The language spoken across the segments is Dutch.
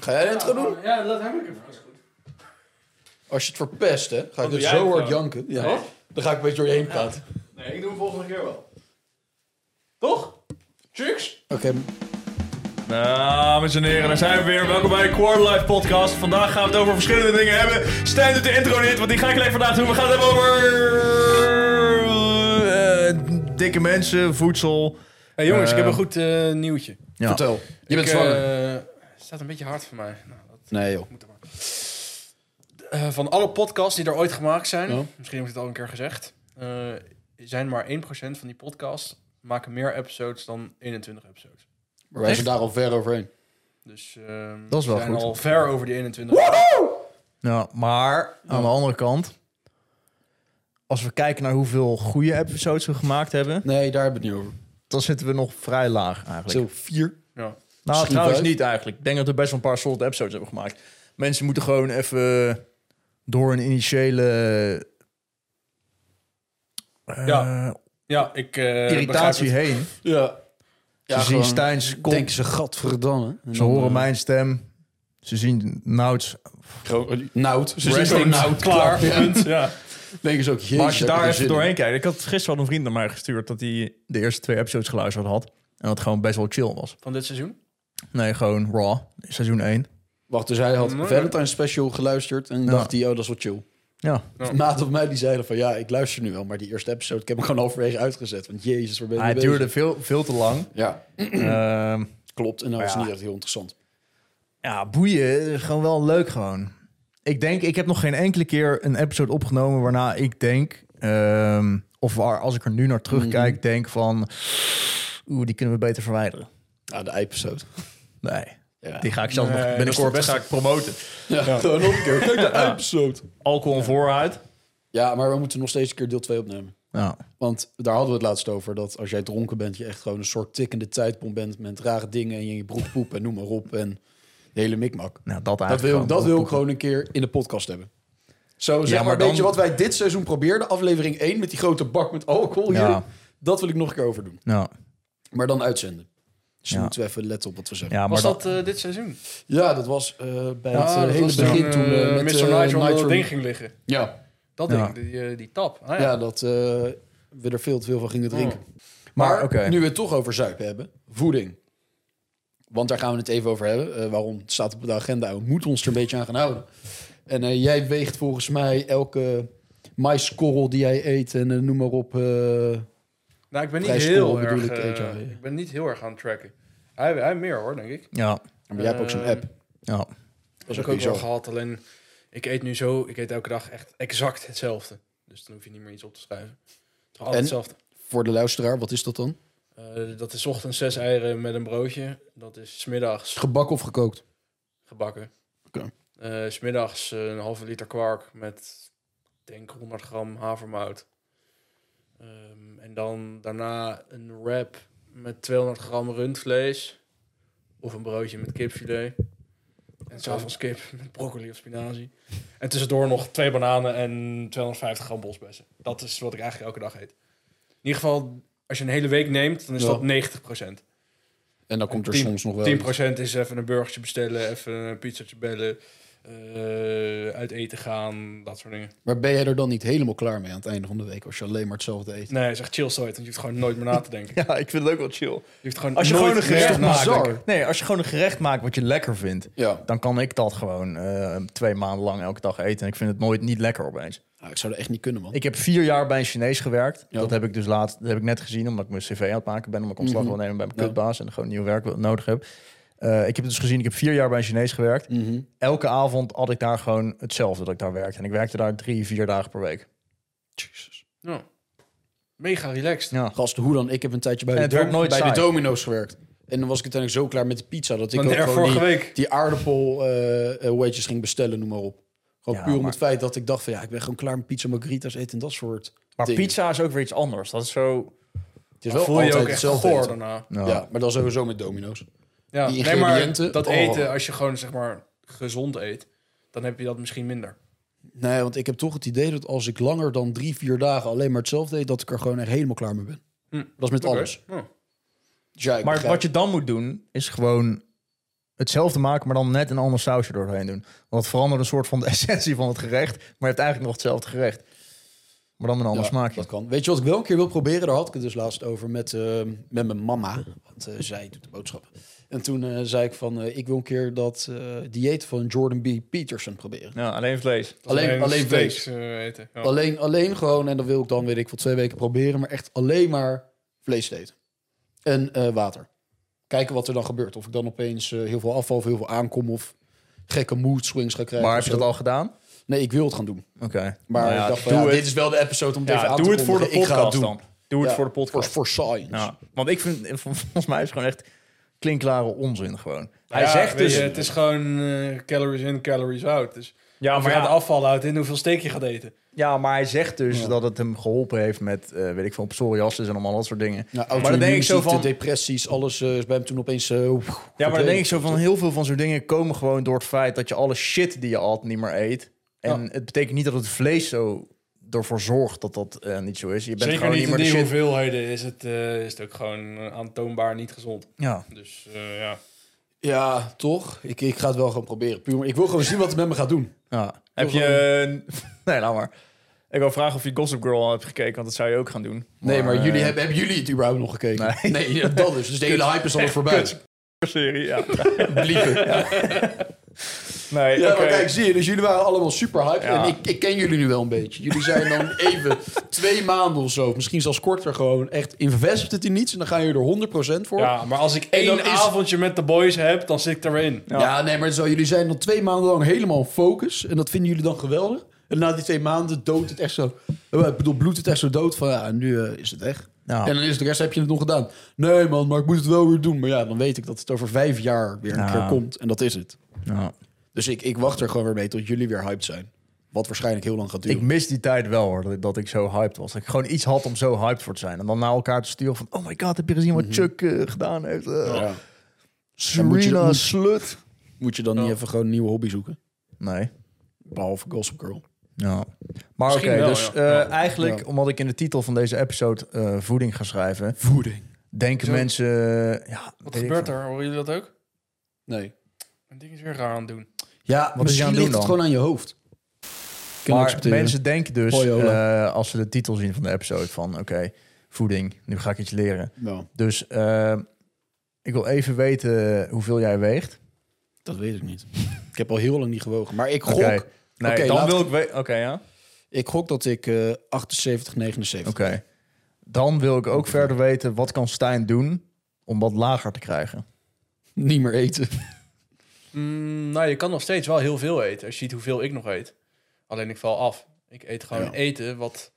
Ga jij de intro doen? Ja, laat hem ook even. Goed. Als je het verpest, hè, ga ik doe dus jij zo het hard dan? janken. Ja. Nee? Dan ga ik een beetje door je heen praten. Nee, ik doe hem volgende keer wel. Toch? Chicks? Oké. Dames en heren, daar zijn we weer. Welkom bij de Quarterlife Podcast. Vandaag gaan we het over verschillende dingen hebben. Stijn doet de intro niet, want die ga ik gelijk vandaag doen. We gaan het hebben over... dikke mensen, voedsel. Hey jongens, ik heb een goed nieuwtje. Ja. Vertel. Je bent zwanger. Het staat een beetje hard voor mij. Nou, dat Nee, joh. moet er maar. Van alle podcasts die er ooit gemaakt zijn, Ja. misschien heb ik het al een keer gezegd, zijn maar 1% van die podcasts maken meer episodes dan 21 episodes. Maar wij zijn daar al ver overheen. Dus Dat is wel we zijn goed. al ver over die 21. Ja, maar aan de andere kant... Als we kijken naar hoeveel goede episodes we gemaakt hebben... Nee, daar hebben we het niet over. dan zitten we nog vrij laag eigenlijk. Zo, 4. Ja. Nou, Misschien trouwens 5. niet eigenlijk. Ik denk dat we best wel een paar solid episodes hebben gemaakt. Mensen moeten gewoon even door een initiële Ja, ik irritatie begrijp het. heen. Ja. Ze zien Stijns kop, Denken ze, gadverdamme. En ze dan, horen mijn stem. Ze zien Nouts. Nout. Ze zien Resting, gewoon Nout. klaar. Ja. Punt. Ja. Denken ze ook, jezus, Maar als je heb ik daar er even zin in. doorheen kijkt. Ik had gisteren al een vriend naar mij gestuurd dat hij de eerste 2 episodes geluisterd had. En dat het gewoon best wel chill was. Van dit seizoen? Nee, gewoon Raw. Seizoen 1. Wacht, dus hij had Nee. Valentine Special geluisterd en Ja. dacht hij, oh, dat is wel chill. Ja. Ja. Maat op mij die zeiden van, ja, ik luister nu wel, maar die eerste episode, ik heb hem gewoon halverwege uitgezet. Want jezus, waar ben je Hij mee duurde bezig? veel te lang. Ja, Ehm, klopt. En dat was Ja. niet echt heel interessant. Ja, boeien. Gewoon wel leuk gewoon. Ik heb nog geen enkele keer een episode opgenomen waarna ik denk... of waar, als ik er nu naar terugkijk, denk van... die kunnen we beter verwijderen. Ja, de episode. Nee, Ja, die ga ik zelf Nee, nog dat binnenkort is de ga ik promoten. ja, gewoon nog een keer. Kijk, de episode. Alcohol en vooruit. Ja, maar we moeten nog steeds een keer deel 2 opnemen. Ja. Want daar hadden we het laatst over, dat als jij dronken bent, je echt gewoon een soort tikkende tijdbom bent met rare dingen en je broek poep en noem maar op en de hele mikmak. Nou, Dat wil ik gewoon een keer in de podcast hebben. Zo, zeg maar maar, dan- weet je wat wij dit seizoen probeerden? Aflevering 1 met die grote bak met alcohol hier. Ja. Dat wil ik nog een keer overdoen. Ja, Maar dan uitzenden. Dus dan Ja. moeten we even letten op wat we zeggen. ja maar Was dat... dat dit seizoen? Ja, dat was bij het dat hele was begin toen Mr. met Nitro Nitro. dat ding ging liggen. Ja, Dat Ja. ding, die tap. Ah, ja, dat we er veel te veel van gingen drinken. Maar, Maar oké. nu we het toch over zuipen hebben, voeding. Want daar gaan we het even over hebben. Waarom het staat op de agenda. We moeten ons er een beetje aan gaan houden. En jij weegt volgens mij elke maiskorrel die jij eet en noem maar op. Nou, ik ben niet Vrijscorrel heel bedoel erg. ik, eet jij. Ik ben niet heel erg aan het tracken. Hij meer hoor, denk ik. Ja, Maar jij hebt ook zo'n app. ja. Dat Dat is heb ook ik ook wel bizar. gehad. Alleen, ik eet nu zo. Ik eet elke dag echt exact hetzelfde. Dus dan hoef je niet meer iets op te schrijven. Het is gewoon altijd En? hetzelfde. Voor de luisteraar, wat is dat dan? Dat is 's ochtends 6 eieren met een broodje. Dat is 's middags Gebakken of gekookt? gebakken. Oké. 's middags een halve liter kwark met, ik denk 100 gram havermout. En dan daarna een wrap met 200 gram rundvlees. Of een broodje met kipfilet. En 's avonds kip met broccoli of spinazie. En tussendoor nog 2 bananen en 250 gram bosbessen. Dat is wat ik eigenlijk elke dag eet. In ieder geval, als je een hele week neemt, dan is Ja. dat 90%. En dan komt er 10 soms nog wel 10% is even een burgertje bestellen, even een pizzatje bellen, uit eten gaan, dat soort dingen. Maar ben jij er dan niet helemaal klaar mee aan het einde van de week als je alleen maar hetzelfde eet? Nee, het is echt chill zoiets, want je hoeft gewoon nooit meer na te denken. Ja, ik vind het ook wel chill. Je hoeft gewoon Als je nooit gewoon een meer gerecht na te bizar. denken. Nee, als je gewoon een gerecht maakt wat je lekker vindt, Ja. dan kan ik dat gewoon 2 maanden lang elke dag eten. En ik vind het nooit niet lekker opeens. Nou, ik zou dat echt niet kunnen, man. Ik heb 4 jaar bij een Chinees gewerkt. Ja. Dat heb ik dus dat heb ik net gezien, omdat ik mijn cv aan het maken ben, omdat ik ontslag wil nemen bij mijn Ja. kutbaas en gewoon nieuw werk nodig heb. Ik heb dus gezien, ik heb 4 jaar bij een Chinees gewerkt. Mhm. Elke avond had ik daar gewoon hetzelfde dat ik daar werkte. En ik werkte daar 3-4 dagen per week. Jezus. Ja. Mega relaxed. Ja. Gast, hoe dan? Ik heb een tijdje bij, En de, het werd nooit bij de saai. Domino's gewerkt. En dan was ik uiteindelijk zo klaar met de pizza dat ik ook Wanneer? gewoon Vorige die, week? die aardappel wedges ging bestellen, noem maar op. Gewoon Ja, puur om maar- het feit dat ik dacht van ja, ik ben gewoon klaar met pizza margaritas eten en dat soort Maar dingen. pizza is ook weer iets anders. Dat is zo... Het is wel Voel je altijd ook echt hetzelfde goor eten. daarna. Nou, Ja, maar dan sowieso met Domino's. Ja. Die Nee, maar ingrediënten, dat oh. eten, als je gewoon zeg maar gezond eet, dan heb je dat misschien minder. Nee, want ik heb toch het idee dat als ik langer dan 3-4 dagen alleen maar hetzelfde eet, dat ik er gewoon echt helemaal klaar mee ben. Dat is met Oké. alles. Oh. Dus ja, ik Maar begrijp. wat je dan moet doen, is gewoon hetzelfde maken, maar dan net een ander sausje doorheen doen. Want het verandert een soort van de essentie van het gerecht, maar je hebt eigenlijk nog hetzelfde gerecht. Maar dan met een ander smaakje. Dat kan. Weet je wat ik wel een keer wil proberen? Daar had ik het dus laatst over met mijn mama. Want zij doet de boodschappen. En toen zei ik van, ik wil een keer dat dieet van Jordan B. Peterson proberen. Ja, alleen vlees. Alleen vlees. eten. Ja. Alleen gewoon, en dat wil ik dan, weet ik, voor 2 weken proberen. Maar echt alleen maar vlees eten. En water. Kijken wat er dan gebeurt. Of ik dan opeens heel veel afval of heel veel aankom. Of gekke mood swings ga krijgen. Maar heb je dat al gedaan? Nee, ik wil het gaan doen. Oké. Maar Nou ja, ik dacht van, doe het. dit is wel de episode om het even aan te doe het voor de kondigen. Ik ga het podcast doen. dan. Doe het Ja, voor de podcast. For science. Ja, want ik vind, volgens mij is het gewoon echt klinkklare onzin gewoon. Hij Ja, zegt weet dus... je, het is gewoon calories in, calories out. Dus Ja, of je gaat afvallen houdt in hoeveel steek je gaat eten. Ja, maar hij zegt dus dat het hem geholpen heeft met, weet ik veel, psoriasis en allemaal dat soort dingen. Nou, maar dan denk ik zo van... depressies, alles is bij hem toen opeens... Ja, maar dan denk ik zo van, heel veel van zo'n dingen komen gewoon door het feit dat je alle shit die je at niet meer eet. En het betekent niet dat het vlees zo ervoor zorgt dat dat niet zo is. Je bent Zeker gewoon niet niet meer in de die shit. hoeveelheden is het ook gewoon aantoonbaar niet gezond. Ja. Dus ja. Ja, toch? Ik ga het wel gewoon proberen. Puur, ik wil gewoon zien wat het met me gaat doen. Ja. Heb je... Nee, laat maar. Ik wil vragen of je Gossip Girl al hebt gekeken, want dat zou je ook gaan doen. Nee, maar jullie hebben jullie het überhaupt nog gekeken? Nee. Nee, ja, dat is. Dus de hele hype is al voorbij. Serie, ja. Bliepen. Nee, Ja, oké. maar kijk, zie je. Dus jullie waren allemaal super hype. Ja. En ik ken jullie nu wel een beetje. Jullie zijn dan even 2 maanden of zo, misschien zelfs korter gewoon echt invested in iets. En dan gaan jullie er 100% voor. Ja, maar als ik En dan één is- avondje met de boys heb, dan zit ik erin. Ja, nee, maar zo, jullie zijn dan 2 maanden lang helemaal focus. En dat vinden jullie dan geweldig. En na die 2 maanden doodt het echt zo... Ik bedoel, bloedt het echt zo dood van... Ja, nu is het weg. Ja. En dan is de rest, heb je het nog gedaan. Nee man, maar ik moet het wel weer doen. Maar ja, dan weet ik dat het over 5 jaar weer een keer komt. En dat is het. Ja. Dus ik wacht er gewoon weer mee tot jullie weer hyped zijn. Wat waarschijnlijk heel lang gaat duren. Ik mis die tijd wel hoor, dat ik zo hyped was. Dat ik gewoon iets had om zo hyped voor te zijn. En dan naar elkaar te sturen van... Oh my god, heb je gezien wat Chuck gedaan heeft? Ja. Serena moet- slut. Moet je dan niet even gewoon een nieuwe hobby zoeken? Nee. Behalve Gossip Girl. Ja. Maar Misschien oké, wel, dus ja. eigenlijk, Ja. omdat ik in de titel van deze episode voeding ga schrijven... Voeding. denken Zo. mensen... Ja, Wat weet ik gebeurt veel. er? Horen jullie dat ook? Nee. Een ding is weer raar aan het doen. Ja, Wat is je aan misschien het ligt doen het dan? gewoon aan je hoofd. Kan Maar accepteren. mensen denken dus, Hoi, Ola. als ze de titel zien van de episode... van oké, voeding, nu ga ik iets leren. Ja, Dus ik wil even weten hoeveel jij weegt. dat weet ik niet. Ik heb al heel lang niet gewogen. Maar ik gok... Oké. Nee, Oké, dan laat- wil ik weten... Oké, ja. Ik gok dat ik 78, 79. Oké. Dan wil ik ook verder weten, wat kan Stijn doen om wat lager te krijgen? Niet meer eten. Nou, je kan nog steeds wel heel veel eten. Als je ziet hoeveel ik nog eet. Alleen ik val af. Ik eet gewoon Ja. eten wat...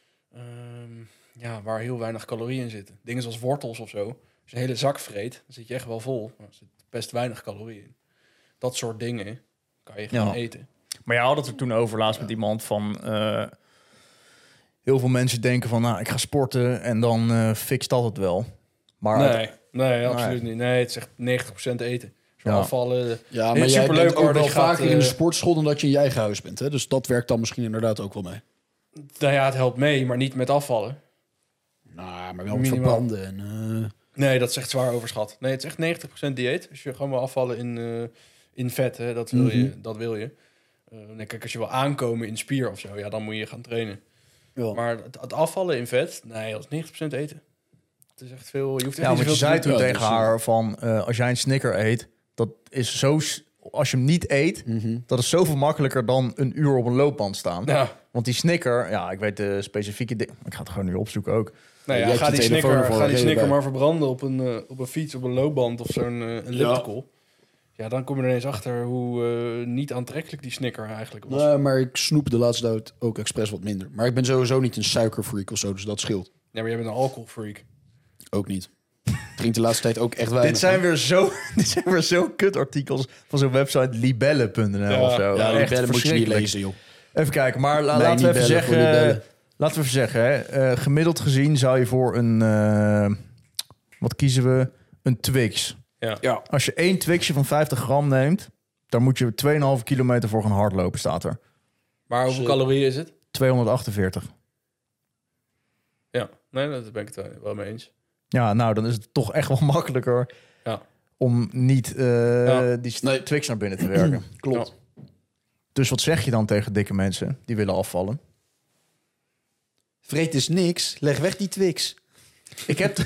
waar heel weinig calorieën in zitten. Dingen zoals wortels of zo. Als je een hele zak vreet, dan zit je echt wel vol. Maar er zit best weinig calorieën in. Dat soort dingen kan je gewoon Ja. eten. Maar je had het er toen over laatst met iemand van... heel veel mensen denken van, nou, ik ga sporten en dan fixt dat het wel. Maar Nee, absoluut niet. Nee, het is echt 90% eten. Als we Ja. afvallen... Ja, Is maar jij superleuk, bent hoor, ook dat wel je gaat, vaker in de sportschool dan dat je in je eigen huis bent. Hè? Dus dat werkt dan misschien inderdaad ook wel mee. Nou ja, het helpt mee, maar niet met afvallen. Nou, maar wel met Minimaal. verbranden. En, Nee, dat is echt zwaar overschat. Nee, het is echt 90% dieet. Als je gewoon wil afvallen in vet, hè, dat wil je. Dat wil je. Nee, kijk, als je wil aankomen in spier of zo, ja, dan moet je gaan trainen. ja. Maar het afvallen in vet, nee, dat is 90% eten. Het is echt veel. Je hoeft echt ja, niet want je zoveel zei te toen doen. Ja, tegen dus, haar van, als jij een Snicker eet, dat is zo... Als je hem niet eet, Mhm. dat is zoveel makkelijker dan een uur op een loopband staan. Ja, Want die Snicker, ja, ik weet de specifieke dingen. Ik ga het gewoon nu opzoeken ook. nou Ja, ja, jij hebt ga je die telefoon snicker, ervoor, ga die reden snicker bij. maar verbranden op een fiets, op een loopband of zo'n elliptical. Ja, dan kom je er ineens achter hoe niet aantrekkelijk die snicker eigenlijk was. Nou, maar ik snoep de laatste tijd ook expres wat minder. Maar ik ben sowieso niet een suikerfreak of zo, dus dat scheelt. Ja, maar jij bent een alcoholfreak. Ook niet. Ik drink de laatste tijd ook echt weinig. Dit zijn weer zo kut artikels van zo'n website libelle.nl of zo. Ja, die Echt bellen moet je niet verschrikkelijk. lezen, joh. Even kijken, maar Nee, laten niet we even bellen voor die zeggen... bellen. Laten we even zeggen, hè, gemiddeld gezien zou je voor een... wat kiezen we? Een Twix. Ja. Als je 1 Twixje van 50 gram neemt, dan moet je 2,5 kilometer voor gaan hardlopen, staat er. Maar hoeveel Zo. calorieën is het? 248. Ja, nee, dat ben ik het wel mee eens. Ja, nou, dan is het toch echt wel makkelijker Ja. om niet die Nee. Twix naar binnen te werken. Klopt. Dus wat zeg je dan tegen dikke mensen die willen afvallen? Vreet is niks. Leg weg die Twix. Ik heb...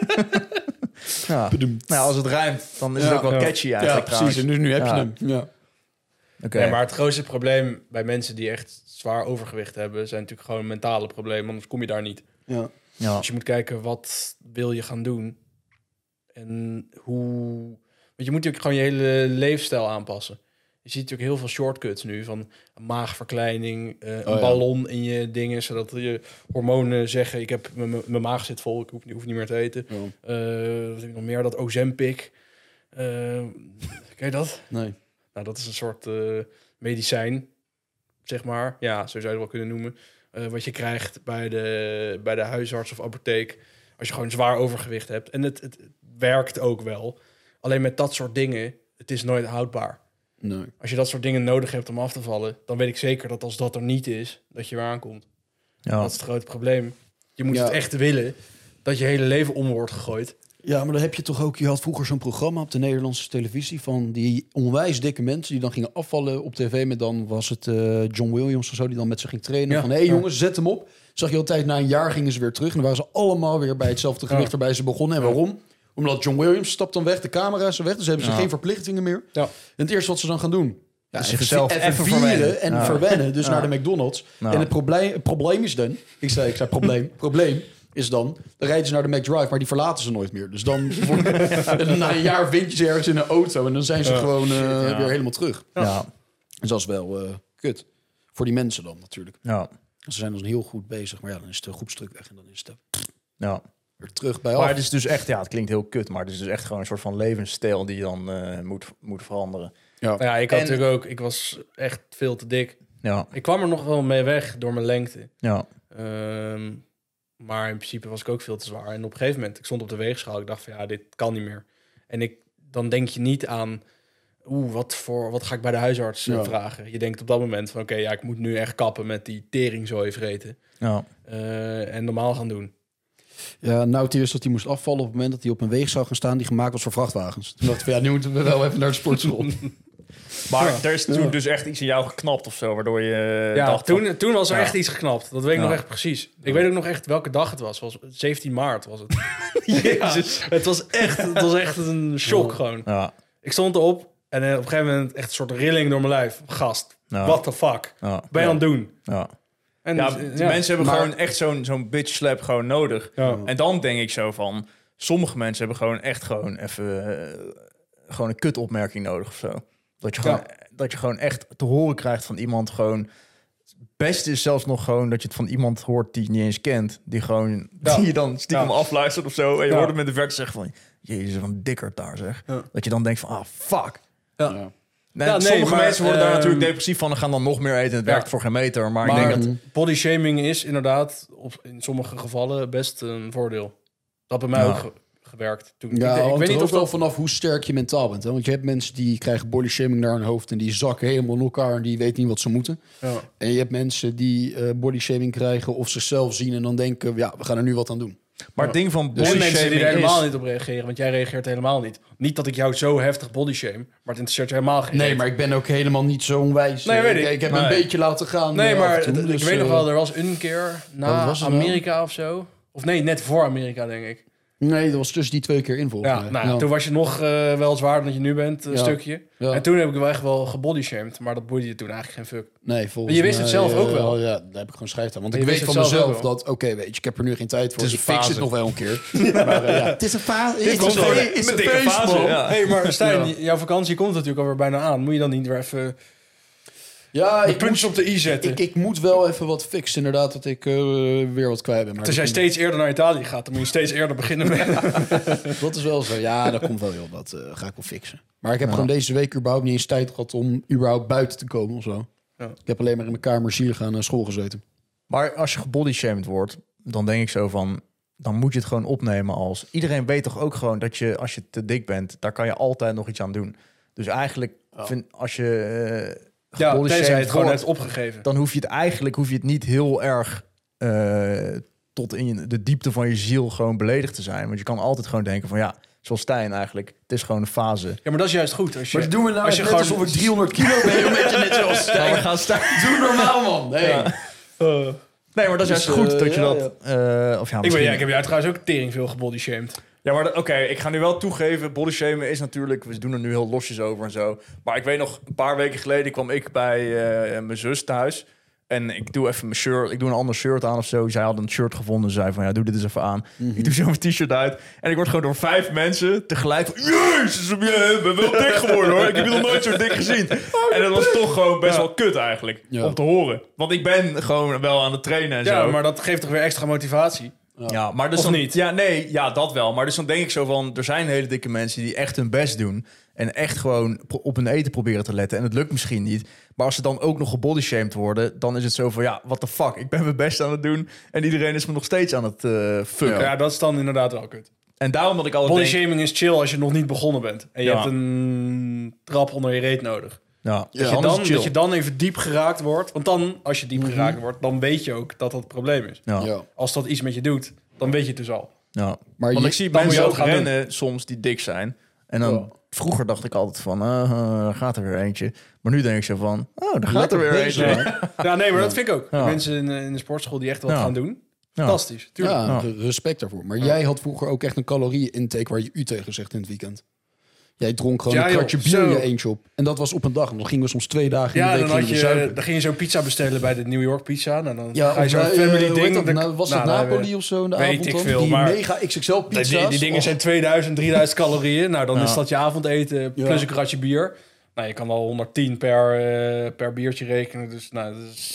ja. Bedoemd. Nou, als het ruimt, dan is het ook wel catchy Ja, eigenlijk. precies. En dus nu heb je Ja. hem. Ja. Oké. Nee, maar het grootste probleem bij mensen die echt zwaar overgewicht hebben... zijn natuurlijk gewoon mentale problemen, anders kom je daar niet. Ja. Ja. Dus je moet kijken, wat wil je gaan doen? En hoe... Want je moet natuurlijk gewoon je hele leefstijl aanpassen. Je ziet natuurlijk heel veel shortcuts nu, van een maagverkleining, een ja. ballon in je dingen, zodat je hormonen zeggen, ik heb mijn maag zit vol, ik hoef niet meer te eten. Ja. Wat heb ik nog meer? Dat Ozempic. Ken je dat? Nee. Nou, dat is een soort medicijn, zeg maar. Ja, zo zou je het wel kunnen noemen. Wat je krijgt bij de huisarts of apotheek als je gewoon zwaar overgewicht hebt. En het werkt ook wel. Alleen met dat soort dingen, het is nooit houdbaar. Nee. Als je dat soort dingen nodig hebt om af te vallen, dan weet ik zeker dat als dat er niet is, dat je weer aankomt. Ja. Dat is het grote probleem. Je moet Ja. het echt willen dat je hele leven om wordt gegooid. Ja, maar dan heb je toch ook... Je had vroeger zo'n programma op de Nederlandse televisie... van die onwijs dikke mensen die dan gingen afvallen op tv... met dan was het John Williams of zo... die dan met ze ging trainen. Ja. Van, hé jongens, zet hem op. Zag je altijd, na een jaar gingen ze weer terug... en dan waren ze allemaal weer bij hetzelfde gewicht waarbij ze begonnen. En waarom? Omdat John Williams stapt dan weg, de camera is er weg... dus hebben ze geen verplichtingen meer. Ja. En het eerste wat ze dan gaan doen... Ja, Zichzelf even even vieren verwennen. en Ja. verwennen. Dus Ja. naar de McDonald's. Ja. En het probleem is dan... Ik zei probleem is dan rijden ze naar de McDrive, maar die verlaten ze nooit meer. Dus dan en na een jaar vind je ze ergens in een auto... en dan zijn ze gewoon weer helemaal terug. Ja. Dus dat is wel kut. Voor die mensen dan natuurlijk. Ja. Ze zijn dus heel goed bezig, maar ja, dan is de groepsdruk weg... en dan is het Ja. weer terug bij Maar af. het is dus echt, ja, het klinkt heel kut, maar het is dus echt gewoon een soort van levensstijl die je dan moet veranderen. Nou ja, ik had En- natuurlijk ook... Ik was echt veel te dik. Ja. Ik kwam er nog wel mee weg door mijn lengte. Ja. Maar in principe was ik ook veel te zwaar. En op een gegeven moment, ik stond op de weegschaal. Ik dacht van ja, dit kan niet meer. En dan denk je niet aan... wat ga ik bij de huisarts vragen? Je denkt op dat moment van oké, ja, ik moet nu echt kappen met die teringzooi vreten. Ja. En normaal gaan doen. Ja, nou, eerst dat hij moest afvallen op het moment dat hij op een weeg zou gaan staan... die gemaakt was voor vrachtwagens. Toen dacht ik van ja, nu moeten we wel even naar de sportschool. Maar er is toen dus echt iets in jou geknapt of zo, waardoor je Ja, dacht van- toen was er Ja. echt iets geknapt. Dat weet ik Ja. nog echt precies. Ik weet ook nog echt welke dag het was. 17 maart was het. Jezus. Het was echt een shock gewoon. Ja. Ik stond erop en op een gegeven moment echt een soort rilling door mijn lijf. Gast, Ja. what the fuck? Ja. Ben je aan het doen? Ja. En Ja, dus, die mensen hebben maar- gewoon echt zo'n bitch slap gewoon nodig. Ja. En dan denk ik zo van... Sommige mensen hebben gewoon echt gewoon even... gewoon een kutopmerking nodig of zo. Dat je gewoon echt te horen krijgt van iemand gewoon... Het beste is zelfs nog gewoon dat je het van iemand hoort die je niet eens kent. Die gewoon... Ja. Die je dan stiekem Ja. afluistert of zo. En je Ja. hoort het met de verte zeggen van... Jezus, wat een dikker daar zeg. Ja. Dat je dan denkt van... Ah, fuck. Ja. Ja. Nee, Ja, nee, sommige maar, mensen worden daar natuurlijk ehm, depressief van... en gaan dan nog meer eten en het Ja. werkt voor geen meter. Maar, Maar ik denk dat... body shaming is inderdaad in sommige gevallen best een voordeel. Dat bij mij Ja. ook gewerkt. Toen, Ja, ik hangt weet er niet ook of wel dat... vanaf hoe sterk je mentaal bent. Hè? Want je hebt mensen die krijgen body shaming naar hun hoofd... en die zakken helemaal in elkaar en die weten niet wat ze moeten. Ja. En je hebt mensen die body shaming krijgen of zichzelf zien... en dan denken, ja, we gaan er nu wat aan doen. Maar het ding van En body mensen die shaming er helemaal is... niet op reageren, want jij reageert helemaal niet. Niet dat ik jou zo heftig body shame, maar het interesseert je helemaal geen Nee, reet. maar ik ben ook helemaal niet zo onwijs. Nee, weet ik. Ik heb Nee. een beetje laten gaan. Nee, maar af en toe, ik dus, weet nog wel, er was een keer wat na was het nou? Amerika of zo. Of nee, net voor Amerika, denk ik. Nee, dat was tussen die 2 keer in volgens Ja, mij. nou, toen was je nog wel zwaarder dan je nu bent, een Ja. stukje. Ja. En toen heb ik wel echt wel gebodyshamed, maar dat boeide je toen eigenlijk geen fuck. Nee, volgens Je wist mij, het zelf ook wel. Ja, daar heb ik gewoon schijt aan. Want Je ik weet wist van het zelf mezelf ook dat... Oké, weet je, ik heb er nu geen tijd voor. Het is Ik een fix fase. het nog wel een keer. Maar ja, het is een fase. Dit komt gewoon is een dikke fase. Ja. Hey, maar Stijn, jouw vakantie komt natuurlijk alweer bijna aan. Moet je dan niet weer even Ja, de ik puntjes op de i zetten? Ik moet wel even wat fixen, inderdaad, dat ik weer wat kwijt ben. Maar Als jij dat- steeds eerder naar Italië gaat, dan moet je steeds eerder beginnen met... Dat is wel zo. Ja, dat komt wel heel wat. Ga ik wel fixen. Maar ik heb gewoon deze week überhaupt niet eens tijd gehad om überhaupt buiten te komen of zo. Ja. Ik heb alleen maar in mijn kamer zielig aan school gezeten. Maar als je gebodyshamed wordt, dan denk ik zo van... dan moet je het gewoon opnemen als... Iedereen weet toch ook gewoon dat je, als je te dik bent... daar kan je altijd nog iets aan doen. Dus eigenlijk, als je Ja, gebodyshamed tenzij je het gewoon wordt, hebt opgegeven. dan hoef je het niet heel erg... tot in de diepte van je ziel gewoon beledigd te zijn. Want je kan altijd gewoon denken van... ja, zoals Stijn eigenlijk. Het is gewoon een fase. Ja, maar dat is juist goed. Als je, Maar doen we nou als je net gewoon alsof ik 300 kilo ben, met je net zoals Stijn. We gaan Stijn... Doe normaal, man. Nee. Ja. Nee, maar dat is Dus, juist goed dat je ja, dat... of ja, ik misschien... heb jou trouwens ook tering veel gebodyshamed. Ja, maar oké, ik ga nu wel toegeven, bodyshamen is natuurlijk... We doen er nu heel losjes over en zo. Maar ik weet nog, een paar weken geleden kwam ik bij mijn zus thuis. En ik doe even mijn shirt, ik doe een ander shirt aan of zo. Zij had een shirt gevonden, zei van, ja, doe dit eens even aan. Ik doe zo mijn t-shirt uit. En ik word gewoon door 5 mensen tegelijk van... Jezus, je bent wel dik geworden, hoor. Ik heb je nog nooit zo dik gezien. En dat was toch gewoon best wel kut eigenlijk, om te horen. Want ik ben gewoon wel aan het trainen en zo. Ja, maar dat geeft toch weer extra motivatie? Ja, maar dus Of dan, niet? Ja, nee, ja, dat wel. Maar dus dan denk ik zo van... Er zijn hele dikke mensen die echt hun best doen... en echt gewoon op hun eten proberen te letten. En het lukt misschien niet. Maar als ze dan ook nog gebodyshamed worden... dan is het zo van, ja, what the fuck? Ik ben mijn best aan het doen... en iedereen is me nog steeds aan het fucken. Ja, dat is dan inderdaad wel kut. En daarom dat ik altijd denk... Bodyshaming is chill als je nog niet begonnen bent. En je Ja. hebt een trap onder je reet nodig. Ja, Dat je dan even diep geraakt wordt. Want dan, als je diep geraakt wordt... dan weet je ook dat dat het probleem is. Ja. Ja. Als dat iets met je doet, dan weet je het dus al. Ja. Maar Want je- ik zie dan moet mensen je ook het gaan rennen soms die dik zijn. En dan... Ja. Vroeger dacht ik altijd van, daar gaat er weer eentje. Maar nu denk ik zo van, daar gaat Lekker er weer bezig, eentje. hè? Ja, nee, maar dat vind ik ook. Ja. Mensen in de sportschool die echt wat Ja. gaan doen. Ja. Fantastisch, tuurlijk. Ja, respect daarvoor. Maar jij had vroeger ook echt een calorieën-intake waar je u tegen zegt in het weekend. Jij dronk gewoon Ja, een joh, kratje bier zo. je eentje op. En dat was op een dag. En dan gingen we soms 2 dagen in Ja, de dan, week zuipen. dan ging je zo'n pizza bestellen bij de New York Pizza. Nou, dan Ja, ga je of zo'n bij, family hoe heet ding. dat? Dan- Nou, was dat nou, Napoli of zo in de weet avond ik dan? veel, Die maar- mega XXL pizza's. Die dingen Oh. zijn 2000, 3000 calorieën. Nou, dan Ja. is dat je avondeten plus een kratje bier. Nou, je kan al 110 per biertje rekenen. Dus nou, dat is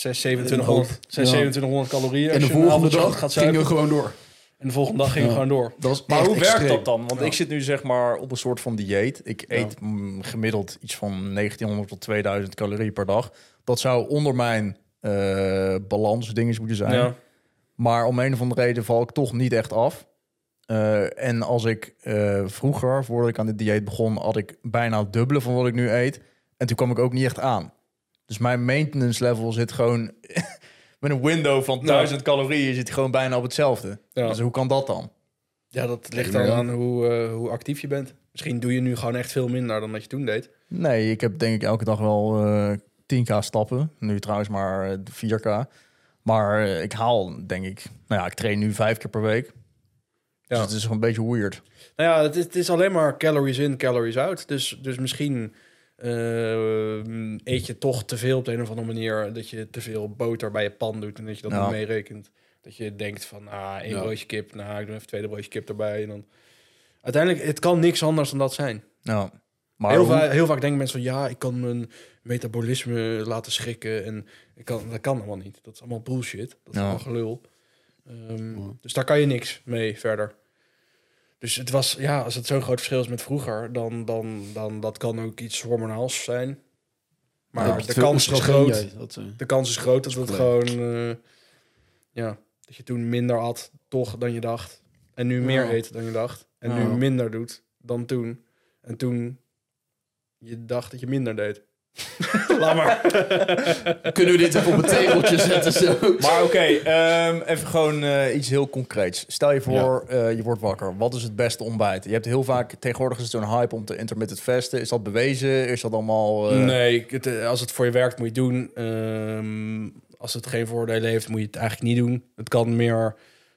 2700 calorieën. En als de je een volgende avondje dag gaat gingen we zuipen. gewoon door. En de volgende dag ging we gewoon door. Dat was Maar echt hoe werkt extreem. dat dan? Want Ja. ik zit nu zeg maar op een soort van dieet. Ik eet gemiddeld iets van 1900 tot 2000 calorieën per dag. Dat zou onder mijn balansdinges moeten zijn. Ja. Maar om een of andere reden val ik toch niet echt af. En als ik vroeger, voordat ik aan dit dieet begon, had ik bijna het dubbele van wat ik nu eet. En toen kwam ik ook niet echt aan. Dus mijn maintenance level zit gewoon met een window van 1000 calorieën zit gewoon bijna op hetzelfde. Ja. Dus hoe kan dat dan? Ja, dat ligt dan aan hoe actief je bent. Misschien doe je nu gewoon echt veel minder dan dat je toen deed. Nee, ik heb denk ik elke dag wel 10k stappen. Nu trouwens maar 4k. Maar ik haal, denk ik... Nou ja, ik train nu 5 keer per week. Dus Ja. het is gewoon een beetje weird. Nou ja, het is alleen maar calories in, calories out. Dus misschien eet je toch te veel op de een of andere manier. Dat je te veel boter bij je pan doet en dat je dat Ja. niet meerekent. Dat je denkt van, één broodje kip. Nou, ik doe even 2 broodje kip erbij. En dan... Uiteindelijk, het kan niks anders dan dat zijn. Ja. Maar Heel vaak denken mensen van, ja, ik kan mijn metabolisme laten schrikken. En dat kan allemaal niet. Dat is allemaal bullshit. Dat is Ja. allemaal gelul. Dus daar kan je niks mee verder. Dus het was, ja, als het zo'n groot verschil is met vroeger, dan dat kan ook iets hormonaals zijn. Maar Ja, de veel kans is oestrogeen, groot. jij, dat, De kans is groot dat het probleem. gewoon, dat je toen minder had, toch, dan je dacht. En nu meer Ja. eet dan je dacht. En Ja. nu minder doet dan toen. En toen je dacht dat je minder deed. Laat maar. Kunnen we dit even op een tegeltje zetten? Zo? Maar oké, even gewoon iets heel concreets. Stel je voor, je wordt wakker. Wat is het beste ontbijt? Je hebt heel vaak, tegenwoordig is het zo'n hype om te intermittent fasten. Is dat bewezen? Is dat allemaal... Nee, als het voor je werkt moet je het doen. Als het geen voordelen heeft, moet je het eigenlijk niet doen. Het kan meer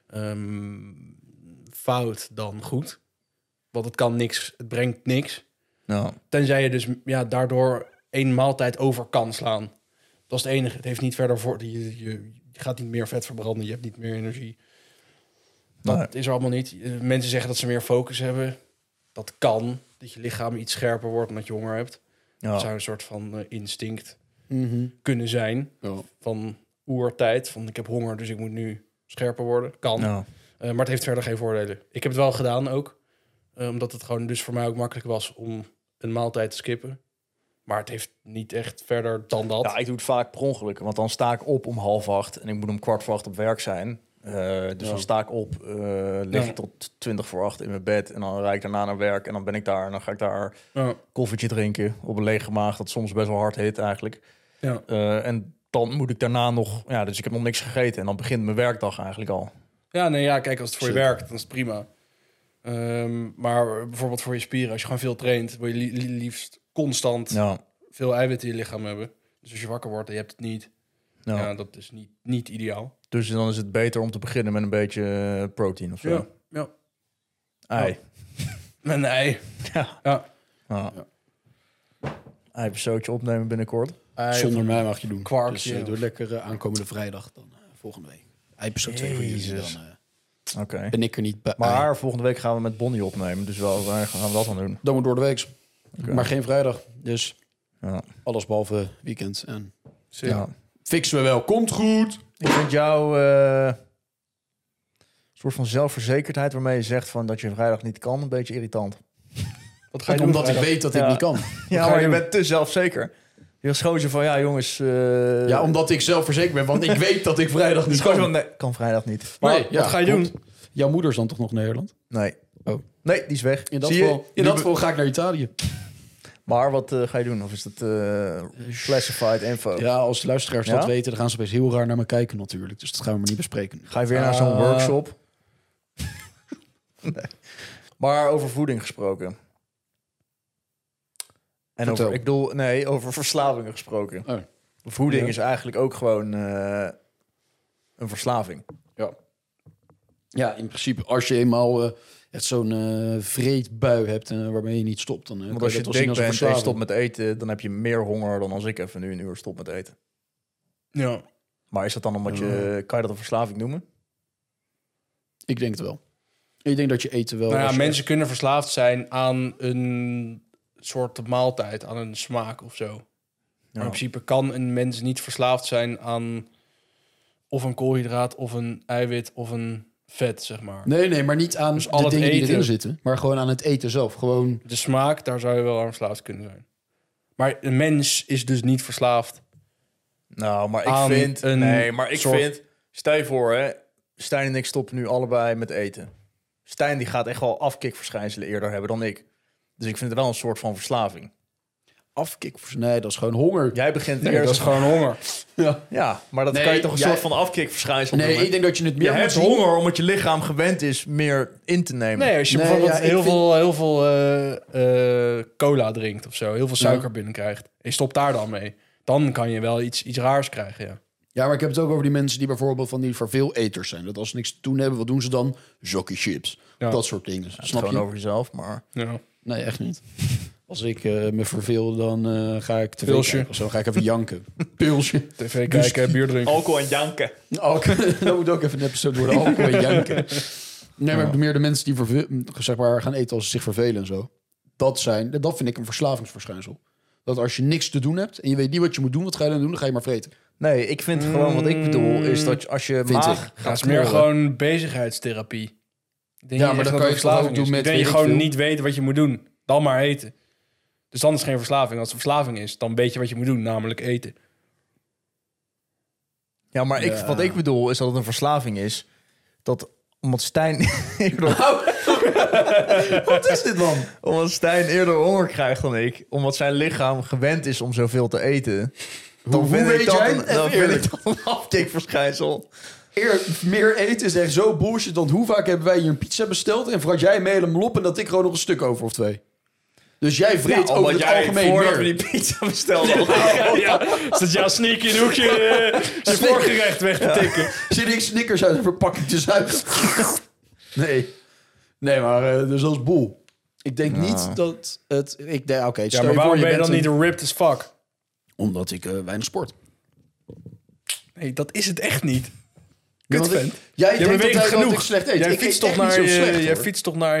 fout dan goed. Want het kan niks, het brengt niks. Nou, Tenzij je dus daardoor 1 maaltijd over kan slaan. Dat is het enige. Het heeft niet verder voor. Je gaat niet meer vet verbranden. Je hebt niet meer energie. Dat Nee. is er allemaal niet. Mensen zeggen dat ze meer focus hebben. Dat kan. Dat je lichaam iets scherper wordt omdat je honger hebt. ja. Dat zou een soort van instinct Mhm. kunnen zijn. Ja. Van oertijd. Van ik heb honger, dus ik moet nu scherper worden. Kan. Ja. Maar het heeft verder geen voordelen. Ik heb het wel gedaan ook. Omdat het gewoon dus voor mij ook makkelijk was om een maaltijd te skippen. Maar het heeft niet echt verder dan dat. Ja, ik doe het vaak per ongeluk. Want dan sta ik op om 7:30 en ik moet om 7:15 op werk zijn. Dus dan sta ik op, lig ik tot 7:20 in mijn bed. En dan rijd ik daarna naar werk en dan ben ik daar. En dan ga ik daar Ja. koffietje drinken op een lege maag. Dat soms best wel hard hit eigenlijk. Ja. En dan moet ik daarna nog... Ja, dus ik heb nog niks gegeten. En dan begint mijn werkdag eigenlijk al. Ja, nee, ja, kijk, als het voor je Shit. werkt, dan is het prima. Maar bijvoorbeeld voor je spieren, als je gewoon veel traint, wil je liefst constant veel eiwit in je lichaam hebben. Dus als je wakker wordt en je hebt het niet, dat is niet ideaal. Dus dan is het beter om te beginnen met een beetje protein of zo. Ja. Ei. Met een ei. Ja. Ei-episootje opnemen binnenkort. Zonder mij mag je doen. Kwarkje. Dus doe lekker aankomende vrijdag dan volgende week. Episode 2 voor jullie. Dan ben ik er niet bij. Maar volgende week gaan we met Bonnie opnemen. Dus waar gaan we dat dan doen? Dan moet door de week. Maar geen vrijdag. Dus alles behalve weekend. En fixen we wel. Komt goed. Ik vind jou soort van zelfverzekerdheid waarmee je zegt van dat je vrijdag niet kan, een beetje irritant. Wat ga je doen? Omdat ik weet dat ik niet kan. Ja, maar je bent te zelfzeker. Je schoot je van, ja jongens... Ja, omdat ik zelfverzekerd ben, want ik weet dat ik vrijdag niet kan. Van, nee, kan vrijdag niet. Maar wat ga je doen? Jouw moeder is dan toch nog Nederland? Nee. Oh. Nee, die is weg. In dat geval ga ik naar Italië. Maar wat ga je doen? Of is dat classified info? Ja, als de luisteraars dat weten, dan gaan ze best heel raar naar me kijken natuurlijk. Dus dat gaan we maar niet bespreken. Ga je weer naar zo'n workshop? Nee. Maar over voeding gesproken. En over verslavingen gesproken. Oh. Voeding is eigenlijk ook gewoon een verslaving. Ja, in principe, als je eenmaal zo'n vreedbui hebt waarmee je niet stopt, dan want als je dik bent en je stopt met eten, dan heb je meer honger dan als ik even nu een uur stop met eten. Ja. Maar is dat dan omdat kan je dat een verslaving noemen? Ik denk het wel. Ik denk dat je eten wel... Nou ja, mensen kunnen verslaafd zijn aan een soort maaltijd, aan een smaak of zo. Maar in principe kan een mens niet verslaafd zijn aan of een koolhydraat of een eiwit of een vet, zeg maar. Nee, maar niet aan dus de dingen die erin zitten, maar gewoon aan het eten zelf. Gewoon... De smaak, daar zou je wel aan verslaafd kunnen zijn. Maar een mens is dus niet verslaafd. Nou, maar ik vind... Stel je voor, hè. Stijn en ik stoppen nu allebei met eten. Stijn die gaat echt wel afkikverschijnselen eerder hebben dan ik. Dus ik vind het wel een soort van verslaving. Nee, dat is gewoon honger. Jij begint eerst... Dat is gewoon honger. Ja, maar dat kan je toch een soort van afkikverschijnsel noemen? Nee, ik denk dat je het meer moet hebt zien. Honger omdat je lichaam gewend is meer in te nemen. Nee, als je bijvoorbeeld heel veel cola drinkt of zo, heel veel suiker binnenkrijgt, en je stopt daar dan mee, dan kan je wel iets raars krijgen, Ja, maar ik heb het ook over die mensen die bijvoorbeeld van die verveeleters zijn. Dat als ze niks te doen hebben, wat doen ze dan? Zokkie chips. Ja. Dat soort dingen. Ja, snap je? Gewoon over jezelf, maar... Ja. Nee, echt niet. Als ik me verveel, dan ga ik tv kijken. Of zo ga ik even janken. Pilsje. TV kijken, bier drinken. Alcohol en janken. Dat moet ook even een episode worden. Alcohol en janken. Nee, maar meer de mensen die gaan eten als ze zich vervelen en zo. Dat vind ik een verslavingsverschijnsel. Dat als je niks te doen hebt en je weet niet wat je moet doen, wat ga je dan doen? Dan ga je maar vreten. Nee, ik vind gewoon wat ik bedoel is dat als je maag gaat is meer gewoon bezigheidstherapie. Maar dan kan je het doen met... je gewoon niet weet wat je moet doen. Dan maar eten. Dus dan is het geen verslaving. Als het verslaving is, dan weet je wat je moet doen, namelijk eten. Ja, maar wat ik bedoel is dat het een verslaving is. Dat omdat Stijn... Wat is dit, man? Omdat Stijn eerder honger krijgt dan ik. Omdat zijn lichaam gewend is om zoveel te eten. Hoe weet jij? Dan vind ik dat een afkikverschijnsel. Meer eten is echt zo bullshit. Want hoe vaak hebben wij hier een pizza besteld en vraag jij me helemaal op en dat ik gewoon nog een stuk over of 2. Dus jij vreet over het algemeen meer. We die pizza bestelden. Is dat jouw sneaky in hoekje je voorgerecht weg te tikken? Zit ik Snickers uit de verpakking te zuigen? Nee, maar dus dat is boel. Ik denk niet dat het... maar waarom ben je dan niet ripped as fuck? Omdat ik weinig sport. Nee, dat is het echt niet. Kutvent. Jij denkt dat ik slecht eet. Jij fietst toch naar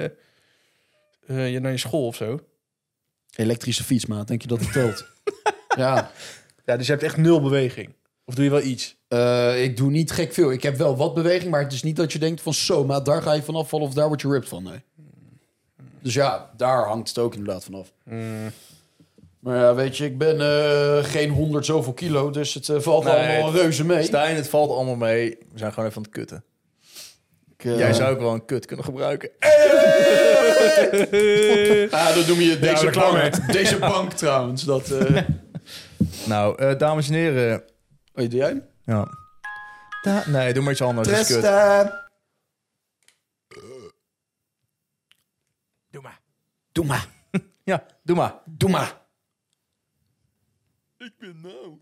je school of zo? Elektrische fietsmaat, denk je dat het telt? Ja, dus je hebt echt 0 beweging. Of doe je wel iets? Ik doe niet gek veel. Ik heb wel wat beweging, maar het is niet dat je denkt van zo, maar daar ga je vanaf vallen of daar word je ripped van. Nee. Dus ja, daar hangt het ook inderdaad vanaf. Maar ja, weet je, ik ben geen 100 zoveel kilo, dus het valt allemaal reuze mee. Stijn, het valt allemaal mee. We zijn gewoon even aan het kutten. Jij zou ook wel een kut kunnen gebruiken. Dat noem je deze bank. Deze bank trouwens. Dat, Nou, dames en heren. Doe jij? Ja. Nee, doe maar iets anders. Tresta. Doe maar. Ja, doe maar. Doe maar. Ik ben nou.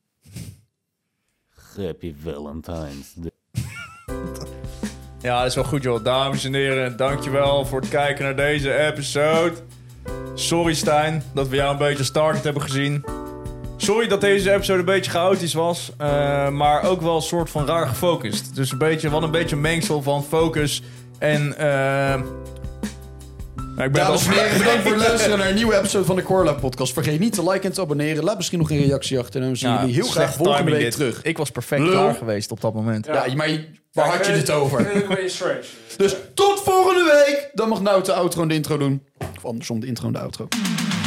Happy Valentine's Day. Ja, dat is wel goed, joh. Dames en heren, dankjewel voor het kijken naar deze episode. Sorry, Stijn, dat we jou een beetje started hebben gezien. Sorry dat deze episode een beetje chaotisch was, maar ook wel een soort van raar gefocust. Dus een beetje een mengsel van focus en... ik ben Dames en heren, bedankt voor het luisteren naar een nieuwe episode van de Corla Podcast. Vergeet niet te liken en te abonneren. Laat misschien nog een reactie achter. En dan zien jullie heel graag volgende week terug. Ik was perfect Lul. klaar geweest op dat moment. Ja, maar waar had je dit over? Dat is een beetje strange. Dus tot volgende week. Dan mag Nout de outro en de intro doen. Of andersom, de intro en de outro.